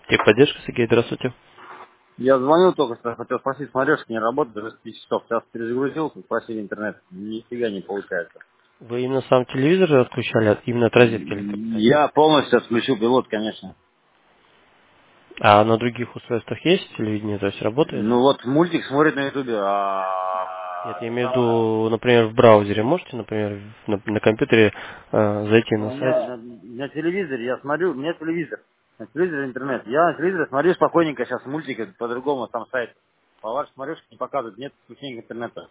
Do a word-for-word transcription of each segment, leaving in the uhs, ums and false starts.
Техподдержка, Сергей, здравствуйте. Я звонил только что, хотел спросить, смотрешка не работает уже с пяти часов. Сейчас перезагрузился, спросил интернет. Нифига не получается. Вы именно сам телевизор отключали, от- именно от розетки электропитания? Я полностью отключил пилот, конечно. А на других устройствах есть телевидение, то есть работает? Ну вот мультик смотрит на ютубе, Нет, а я это имею в самое. виду, например, в браузере. Можете, например, на, на компьютере э, зайти У на сайт? меня на, на телевизоре я смотрю, у меня телевизор. На телевизоре интернет. Я на телевизоре смотрю спокойненько сейчас мультики по-другому, там сайт. По вашей смотришь, не показывают, нет включения интернета.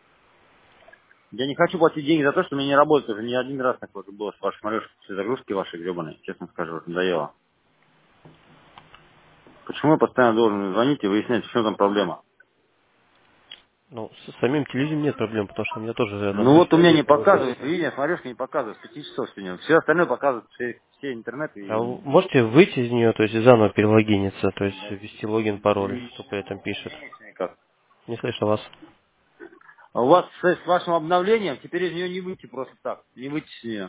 Я не хочу платить деньги за то, что у меня не работает уже не один раз такое было с вашей смотришь, все загрузки ваши гребаные, честно скажу, вот надоело. Почему я постоянно должен звонить и выяснять, в чем там проблема? Ну, с самим телевизором нет проблем, потому что у меня тоже оно Ну вот у меня включается не показывает, автоматически. видение, смотришь, не показывает, с пяти часов сегодня. Все остальное показывает, все, все интернет А вы и... можете выйти из нее, то есть и заново перелогиниться, то есть Да, ввести логин, пароль, не, что при этом не пишет? имеется никак. Не слышно вас. А у вас с, с вашим обновлением теперь из нее не выйти просто так, не выйти с нее.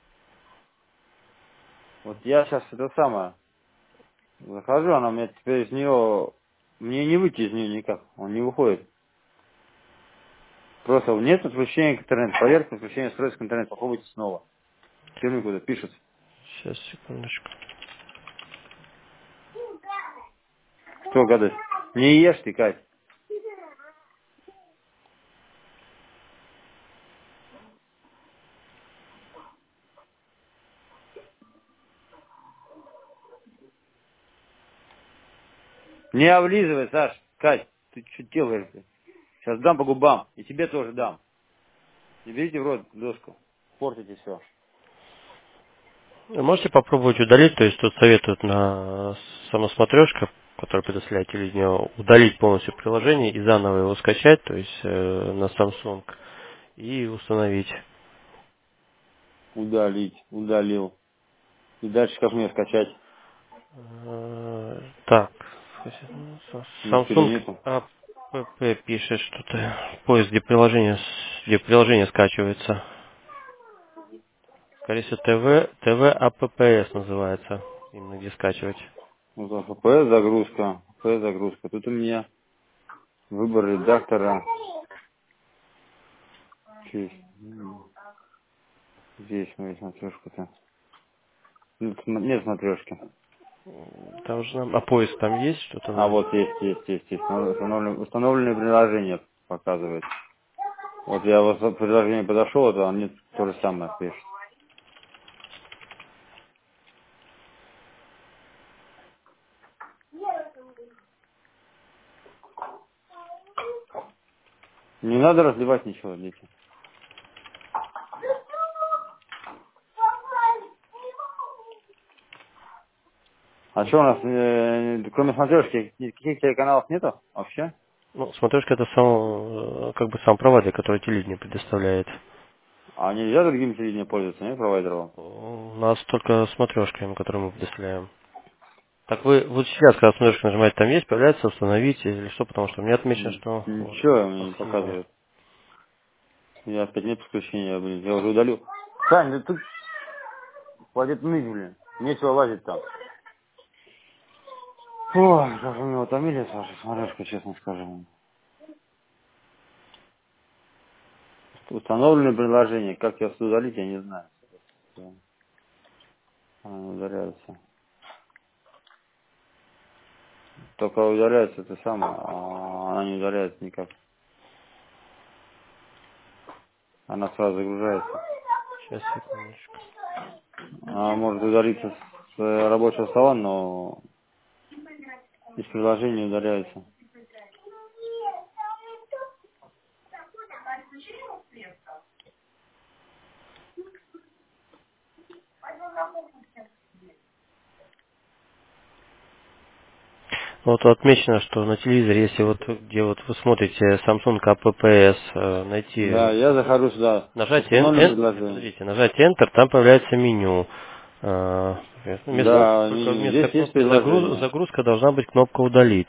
Вот я сейчас это самое, захожу, она у меня теперь из нее, мне не выйти из нее никак, он не выходит. Просто нет подключения к интернету, проверка подключения устройств к интернету, попробуйте снова. Все куда пишут. Сейчас, секундочку. Кто гадость? Не ешь ты, Кать. Не облизывай, Саш. Кать, ты что делаешь? Сейчас дам по губам. И тебе тоже дам. Не берите в рот доску. Портите все. Вы можете попробовать удалить, то есть тут советуют на самосмотрешка, который предоставляет телевидение, удалить полностью приложение и заново его скачать, то есть э, на Samsung, и установить. Удалить. Удалил. И дальше как мне скачать? Э, Так, Ничего Samsung нету. App пишет что-то, поиск, где приложение, с- где приложение скачивается. Скорее всего, ТВ, ТВ Apps называется, именно где скачивать. Вот так, эф пи эс загрузка. эф пи эс загрузка. Тут у меня выбор редактора. Здесь, м, здесь моя смотрешка-то. Нет, см- нет смотрешки. Должна, а поиск там есть что-то, А наверное? вот есть, есть, есть, есть. Установленное, установленное приложение показывает. Вот я вот в приложение подошел, то он мне то же самое пишет. Не надо разливать ничего, дети. А что у нас, э, кроме смотрешки, никаких телеканалов нету вообще? Ну, смотрешка это сам, э, как бы сам провайдер, который телевидение предоставляет. А нельзя другим телевидением пользоваться, нет, провайдером? У нас только смотрешка, которую мы предоставляем. Так вы вот сейчас, когда смотрешка нажимаете, там есть, появляется установить или что, потому что у меня отмечено, Н- что вот Ничего мне не последнее. показывает. Я опять нет подключения, я, блин, я уже удалю. Сань, да ты хватит ныть, блин. Нечего лазить там. Ой, как вы меня утомили с вашей смотрешкой, честно скажу. Установленное приложение, как я удалить, я не знаю. Она не удаляется. Только удаляется это самое, а она не удаляется никак. Она сразу загружается. Сейчас, секундочку. Она может удалиться с э, рабочего стола, но из приложения удаляется. Вот отмечено, что на телевизоре, если вот где вот вы смотрите Samsung Apps, э, Да, найти, я захожу сюда. нажать Enter, Установленное нет, предложение. подождите, нажать Enter, там появляется меню. Э, Вместо кнопки, Да, только меню. вместо Здесь есть кнопки загруз- предложение. загрузка должна быть кнопка удалить.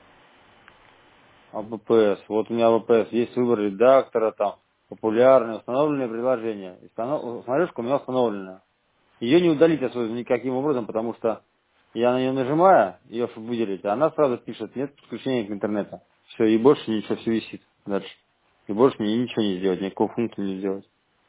АППС. Вот у меня АППС. Есть выбор редактора, там, популярное, установленное приложение. И станов- Смотрешка у меня установлена. Ее не удалить особенно никаким образом, потому что Я на нее нажимаю, ее чтобы выделить, а она сразу пишет, нет подключения к интернету. Все, и больше ничего, все висит дальше. И больше мне ничего не сделать, никакого функцию не сделать.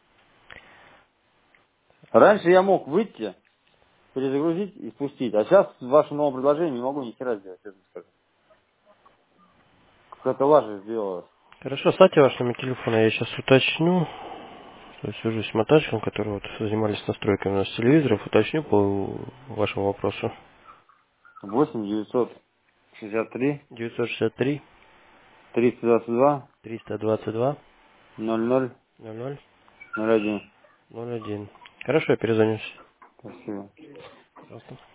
Раньше я мог выйти, перезагрузить и спустить, а сейчас в вашем новом предложении не могу ни хера сделать, честно скажу. Какая-то лажа сделала. Хорошо, ставьте ваш номер телефона, я сейчас уточню. То есть свяжусь с монтажником, которые вот занимались настройками у нас телевизоров, уточню по вашему вопросу. восемь девятьсот шестьдесят три девятьсот шестьдесят три триста двадцать два триста двадцать два ноль ноль ноль ноль ноль один. ноль один. Хорошо, я перезвонюсь. Спасибо. Пожалуйста.